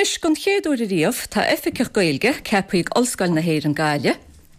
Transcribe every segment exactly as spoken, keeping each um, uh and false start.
Anish gon chéadú riamh tá efficach gailge cepaigh olscoil na héir an gáile.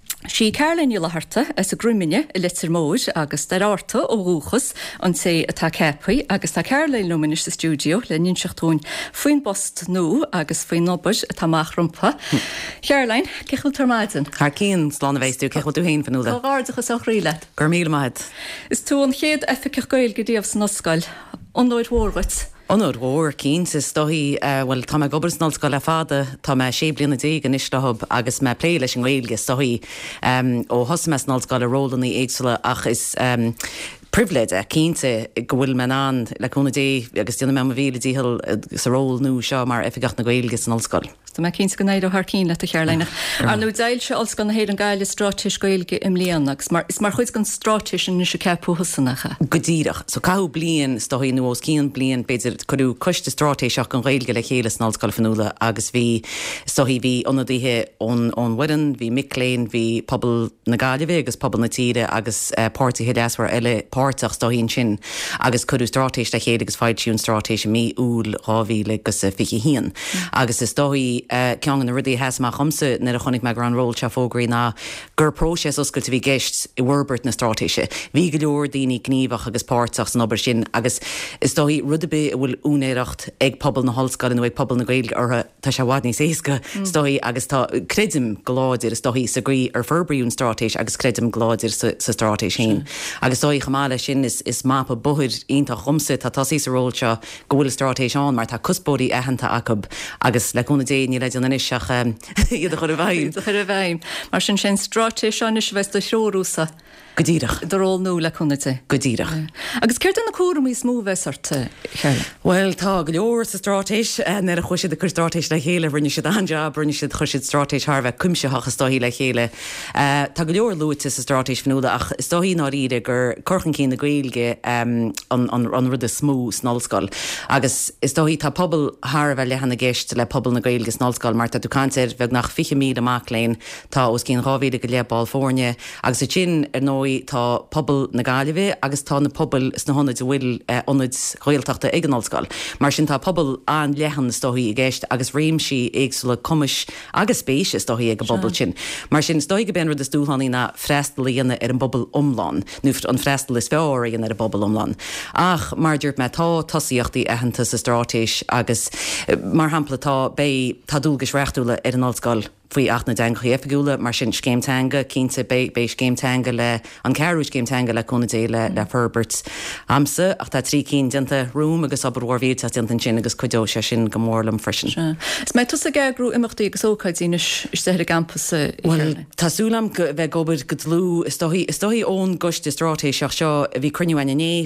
Sí Caroline Laharta as a grúmine i litir móid agus dar áta ó rúchas an sé atá cepaí agus tá Caroline Luminis sa stúdio le ninseachtún faoin bost nó agus faoin nobaid atá mach rumpa. Caroline, cechil tarmaidin? Har cín slán a bhéistú, cechil tú hain fanúla. Gáardachas ó riile. Gur míle maid. Is tú an chéad efficach gailge díobh san oscail, an nóid mhórgat. Onor war keen sa stohi uh, well tá me gobers nolsco le fada tá me sé blina dig an istahab agus me play leis an ghaeilge stohi um, ó hosmes nolsco le rólan í éagsula ach is um, privilege a cínte go bhfuil me an le cúna dé agus tíanana me bhíle díhil sa ról nó seo mar efigach na ghaeilge san nolscoil. Tá me cíns go néid ó th cín le a chearlainach. Ar nó dail se olscoil na héad an gáile stráis gaeilge im líanaach, mar is mar chuid gan stráis in se ceapú husanacha. Go díirech, so caú blian stohi nó os cían blian beidir chuú coiste strátéiseach an ghaeilge le chéile san nolscoil fanúla agus bhí stohi bhí onadíthe ón ón Widan, bhí Mickléin, bhí pobl na gáile bhí agus pobl na tíre agus uh, pártaithe deaswar eile pártach stohín sin agus chuú strátéis le chéad agus fáidisiún strátéis mí úl ráhíle agus fichi hían. Agus is stohi Uh, ceangan na rudí heas má chumsa na a chonig me gran ról se fógraí ná gur próses oscailte bhí geist i Werbert na strátéise. Bhí go leor daoine gníomhach agus pártach san obair sin agus is dóí rudabé a bhfuil únéireacht ag pobl na hallscoil nó ag pobl na gaeilge ortha tá se bhhaid níos éasca stoí agus tá credim gláidir is dóí sa grí ar ferbriún strátéis agus credim gláidir sa, sa strátéis sin. Agus dóí chamála sin is, is mapa buthir ionta chumsa tá tasí sa ról seo go bhfuil strátéis an mar tá cuspóí ehananta acab agus le cúna dé ní leidir na iseach iad a chur a bhaim. Chur a bhaim. Mar sin sin strátéis seán is bheits do seórúsa. Go díirech. Dorál nó le chunate. Go díirech. Agus ceirt an na cuaram í smó bheitsart chearla? Well, tá go leor sa strátéis nar a chuisiad a chur strátéis le chéile bhrinne siad anjab, bhrinne siad chuisiad strátéis thbheith cumseach a stohí le chéile. Uh, tá go leor luúte sa strátéis fanúla ach stohí ná ide gur corchan cín na gaeilge um, an, an, an rud a smó snolscoil. Agus is stohí tá pobl thbheith lehanana geist le pobl na gaeilge snolscoil mar tá tú cantir bheith nach fiche míad amach léin tá os cín ráhíide go le Ballfórne agus a sin ar nó tá pobl na gáileh agus tá na pobl is na honnaid bhfuil onid ghailteachta ag an nolscoil. Mar sin tá pobl an lehan stohí i gceist agus réimsí éagsúla cumis agus spéis is stohí ag a bobbal sin. Mar sin stoi go ben rud is dúthaí na freistal íana ar an bobbal omlán, nu an freistal is fear íana ar a bobbal omlán. Ach mar dúirt me tá tosíochtaí ehananta sa strátéis agus mar hampla tá bé tá dúlgus rechtúla ar an nolscoil faoi achna dengaí efigúla mar sin scéimtanga cínta bé bé scéimtanga le an cearú scéimtanga le cúna dé le le Herbert amsa ach tá trí cín dinta rúm agus abarhhaí tá dinta sin agus chuidó se sin go mórlam freisin. Is mé tusa gegrú imachtaí agus ócaid ínis isteir campus. Well, tásúlam bheith gobar go dlú is dóí ón goist is strátéiseach seo bhí cruniuhaine né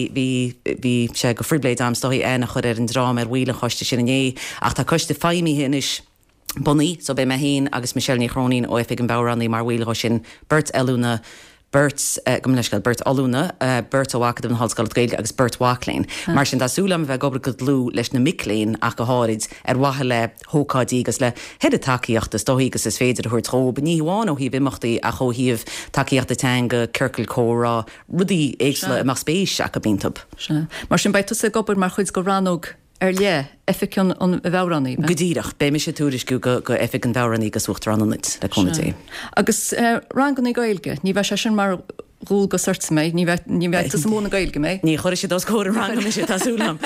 bhí sé go fribléid am stoí éna chud ar an drám ar bhuiile choiste sin né ach tá coiste feimí inis Bonnie, so be me hén agus Michelle ní chrónín ó efig an bárannaí mar bhuiile sin Bert Elúna Bert uh, gomleiscail Bert Alúna uh, Bert óhacad an hallscoil gaeilge agus Bert Wacklein. Ah. Mar sin tásúlam bheith gobar go dlú leis na Mickléin ach go háid ar wathe le hócáidí agus le head a takeíochtas dóígus is féidir chuir trób ní bháin ó hí bimachtaí a chohíomh takeíochta teanga circle córa rudí éagsla mar spéis a go bíntab. Mar sin beit tusa gobar mar chuid go ranóg ar le efficún an bhránaí. Go díirech, bé me sé túrisciú go go effic an bhránaí go sucht rananit le chunatí. Agus uh, rangan í gaeilge, ní bheith sé sin mar rúil go suirt méid, ní bheith sa móna gaeilge méid. Ní choir sé dos cóir rangan me sé tásúlam.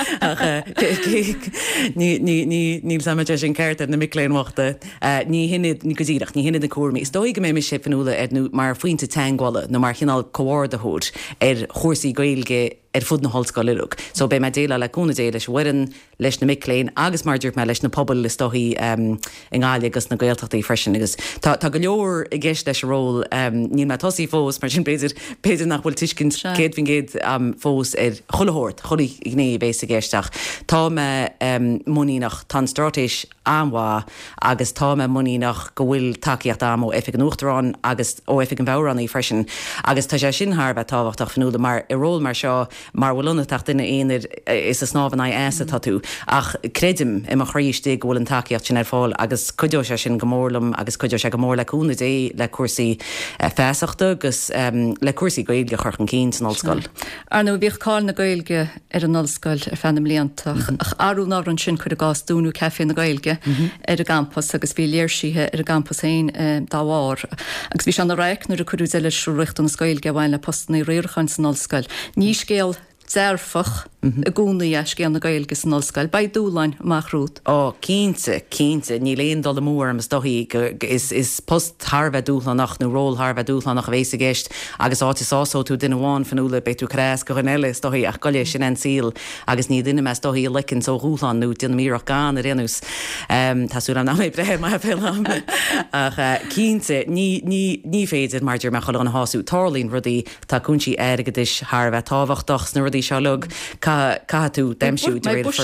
Níl samide sin ceirte na Mickléin wachta. Ní hinad ní go díirech, ní hinad na cuairmí. Is dóig go mé me sé fanúla ar nó mar faointe teanghála nó mar chinál comhardahóid ar chóirsaí gaeilge ar fud na hallscoil ilug. So bé me déile le cúna dé leis Widan leis na Mickléin agus mar dúirt me leis na pobl is stohí um, in gáile agus na gaeltachtaí freisin agus tá go leor i gceist leis ról um, ní me tosí fós mar sin béidir béidir nach bhfuil tuiscin céad fin géad um, fós ar chulahort chulaí gné béis a gceisteach. Tá me um, muí nach tan strátéis amhá agus tá me muí nach go bhfuil takeíocht am ó efig an uachtarrán agus ó efig an bhránaí freisin agus tá sé sin thbheith táhachtach fanúla mar i ról mar seo mar bhfuilna tacht duine éonar is a snáhan éasa tú ach credim i mar chríiste bhfuil an takeíocht sin ar fáil agus cuideó se sin gomórlam agus cuideó se go mór leúna dé le cuasaí feasachta agus le cuasaí gailge churchan cín san ollscoil. Ar nó bhíoh cáil na gailge ar an ollscoil ar fannam líantach ach arú ná an sin chuir a gás dúnú cefií na gailge ar a gampus agus bhí léirsíthe ar a gampus éin dáhhar. agus bhí se an réic nuair a chuú eile siúreacht an scoilge bhhain le postnaí réorchain san ollscoil. Ní scéal dearfach a gúnaí a scéal na gailge san ollscoil, ba dúlain amachrút. Ó cínte cínte ní léon dul mór am dohíí is is post Harbheith dúlánach nó ról Harbheith dúlánach a bhééis a gist agus áit is ásó tú duine bháin fanúla be tú crás go eile dohíí ach goile sin an síl agus ní duine me dohíí licinn ó rúlán nó duine míach gan a réús Tású an amé breir mai fé ach cínte ní féidir maridir me choil an háú tálín rudí tá cúnsí aigeis Harbheith táhachtach na rudí seolog Ca tú deimsú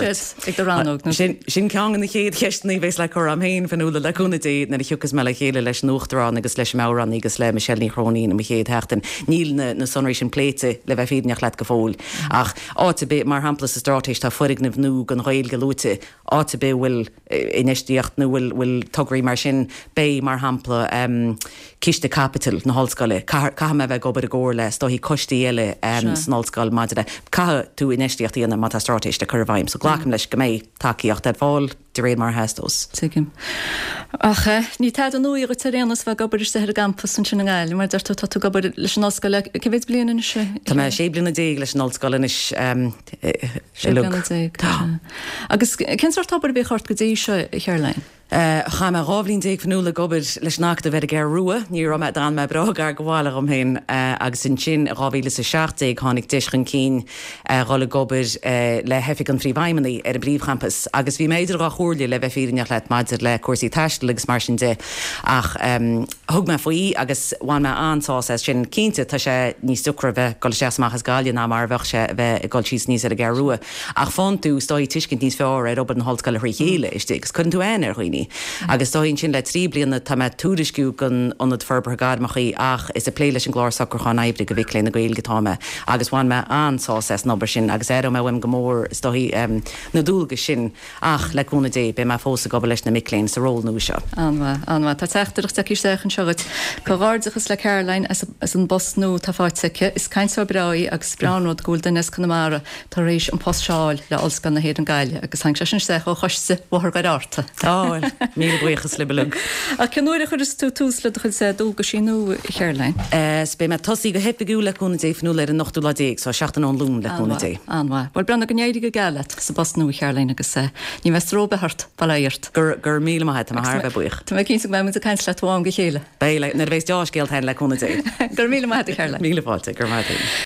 sin cean na chéad cheistnaí bhééis le chu am héin fanúla leúna dé na chuchas me le chéile leis nóchtrán agus leis meran agus le me sellní chroníí na chéad heachtain níl na sonéis sin pléite le bheith féadneach le go fóil ach áta bé mar hapla sa strátéis tá furig na bhnú gan réil golóte áta bé bhfuil inistíocht nó bhfuil bhfuil tugraí mar sin bé mar hapla ciste capital na hallscoile Ca me bheith gobar a ggóir le dó hí costí eile san hallscoil maidide Ca tú inistíocht íana mata strátéis de churhhaim, so ghlacham leis go méid takeíocht ar fáil de réad mar heastos. Tuigim. Ach ní tead an nuí go taréanas bheith gobar is ar gampus san sin gáil, mar deirtú tú gobar leis an ollscoile go bhéid bliana sé. Tá me sé bliana dé leis an ollscoile is agus cin tábar bhí chart go dtí seo chearlainn. Cha me ráblín déag fanúla gobar leis nachta bheit a gar ruúa, ní ra me an me bragar goháile am héin agus sin sin ráhíle sa seaachtaigh tháinig deischan cín rála gobar le hefic an phríomhhaimimeí ar a bríomhchampus, agus bhí méidir a chóirla le bheith fíneach leit maidir le cuasaí teiste agus mar sin de ach thug me faoí agus bhain me antá sin cínte tá sé níos sucra bheith go seaachchas gáile ná mar bheh se bheith i gáil síos níos ar a gar ruúa ach fan tú stáid tuiscint níos fearr ar obair an hallscoile chuí chéile iste gus chun tú aine ar chuoine. Agus dóhín sin le trí blianana tá me túrisciú gan anad ferbergad machí ach is a plé leis an glár sacrchan ébre go bhiclé na gail gotáme agus bhain me ansá es nobar sin agus éir me bhfuim gomór stohí na dúlga sin ach leúna dé be me fósa go leis na miléin sa ról nó seo. Anha anha Tá teachtarach te sechan segat gohardachas le Caroline as an bosnú tá fáitice is caiintsá braí agus braúd gúil den es Connemara tá rééis an postáil le olscan na héad an gaiile agus hang sin seach ó choiste bhthar go áta. Táil mí buchas libelug. A ceúir a chur is tú túsla chud sé dúga sinú chearlein. Bé me tosí go hepaú leúna dé fanú le an nachtú ladéag so seachtain an lún leúna dé. Anha Bhil brena go néidir go geile sa bosnú chearlein agus sé ní me róbehart baléirt. Gur gur mí maithe a Harbheith buich. Tá cin me a caiint le táim go chéile. Bé le na bhééis deáscéil tein leúna dé. Gur mí maithe chearlein. Míle fáte gur maithe.